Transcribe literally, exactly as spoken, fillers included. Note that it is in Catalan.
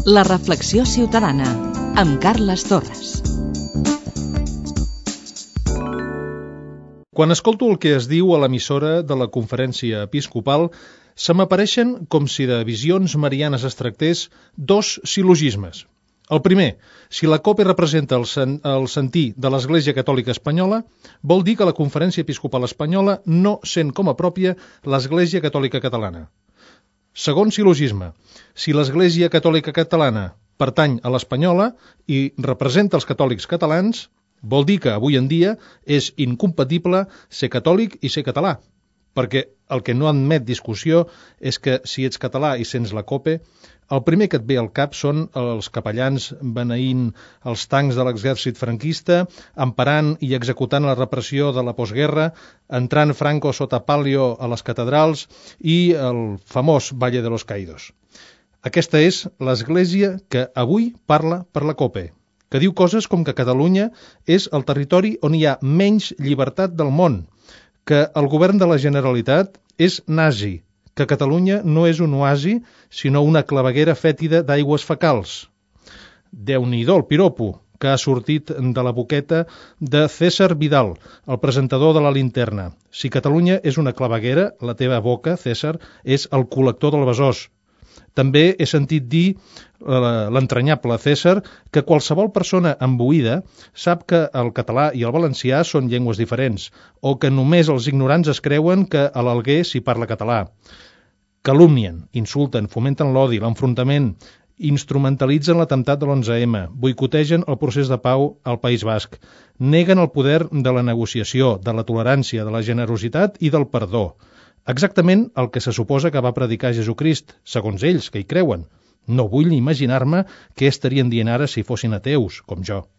La reflexió ciutadana, amb Carles Torres. Quan escolto el que es diu a l'emissora de la Conferència Episcopal, se m'apareixen, com si de visions marianes es tractés, dos sil·logismes. El primer, si la COPE representa el, sen el sentir de l'Església Catòlica Espanyola, vol dir que la Conferència Episcopal Espanyola no sent com a pròpia l'Església Catòlica Catalana. Segon sil·logisme, si l'Església Catòlica Catalana pertany a l'Espanyola i representa els catòlics catalans, vol dir que avui en dia és incompatible ser catòlic i ser català, perquè el que no admet discussió és que si ets català i sents la COPE, el primer que et ve al cap són els capellans beneint els tancs de l'exèrcit franquista, emparant i executant la repressió de la postguerra, entrant Franco sota pàlio a les catedrals i el famós Valle de los Caídos. Aquesta és l'Església que avui parla per la COPE, que diu coses com que Catalunya és el territori on hi ha menys llibertat del món, que el govern de la Generalitat és nazi, que Catalunya no és un oasi, sinó una claveguera fètida d'aigües fecals. Déu-n'hi-do el piropo que ha sortit de la boqueta de César Vidal, el presentador de la Linterna. Si Catalunya és una claveguera, la teva boca, César, és el col·lector del besòs. També he sentit dir l'entranyable César que qualsevol persona embuïda sap que el català i el valencià són llengües diferents, o que només els ignorants es creuen que a l'Alguer s'hi parla català. Calumnien, insulten, fomenten l'odi, l'enfrontament, instrumentalitzen l'atemptat de l'onze eme, boicotegen el procés de pau al País Basc, neguen el poder de la negociació, de la tolerància, de la generositat i del perdó. Exactament el que se suposa que va predicar Jesucrist, segons ells, que hi creuen. No vull ni imaginar-me què estarien dient ara si fossin ateus, com jo.